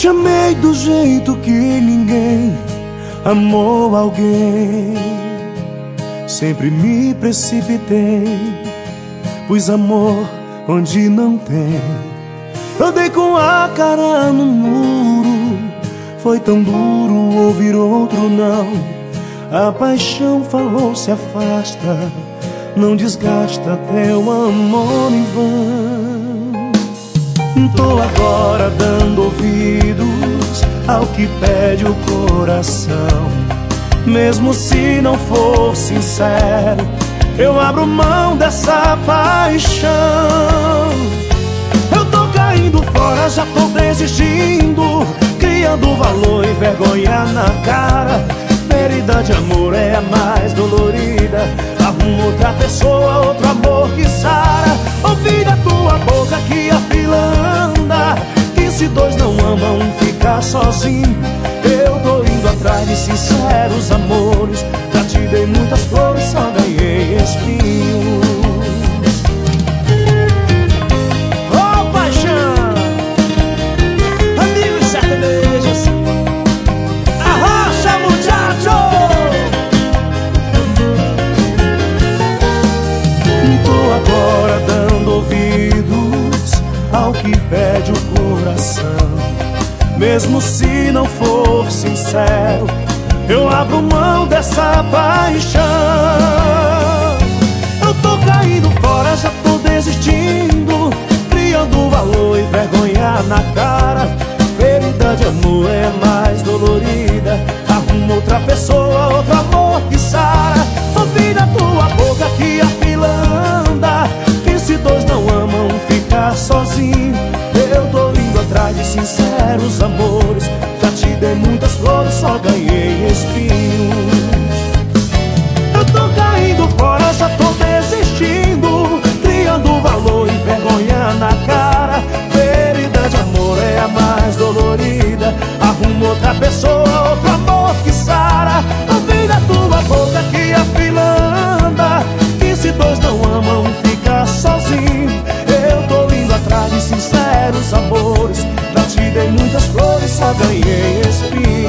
Te amei do jeito que ninguém amou alguém. Sempre me precipitei, pus amor onde não tem. Eu dei com a cara no muro, foi tão duro ouvir outro não. A paixão falou, se afasta, não desgasta teu amor em vão. Tô agora dando ouvidos ao que pede o coração. Mesmo se não for sincero, eu abro mão dessa paixão. Eu tô caindo fora, já tô desistindo, criando valor e vergonha na cara. Ferida de amor é a mais dolorida. Arruma outra pessoa, outro amor que sara. Ouvi da tua boca que a fila anda, que se dois não amam, um fica sozinho. Eu tô indo atrás de sinceros amores. Já te dei muitas flores, só ganhei espinhos. Oh, paixão, amigos sertanejos, arrocha, muchacho. Tô agora dando ouvidos ao que pede o coração. Mesmo se não for sincero, eu abro mão dessa paixão. Eu tô caindo fora, já tô desistindo, criando valor e vergonha na cara. Ferida de amor é mais dolorida. Arruma outra pessoa, outro amor que sara. Ouvi da tua boca que a fila anda, que se dois não amam, fica sozinho. Eu tô indo atrás de sinceros amores. Já te dei muitas flores, só ganhei espinhos. Eu tô caindo fora, já tô desistindo, criando valor e vergonha na cara. Ferida de amor é a mais dolorida. Arruma outra pessoa, outro amor que sara. Ouvi da tua boca que a fila anda, que se dois não amam, fica sozinho. Eu tô indo atrás de sinceros amores. Já te dei muitas flores, só ganhei espinhos.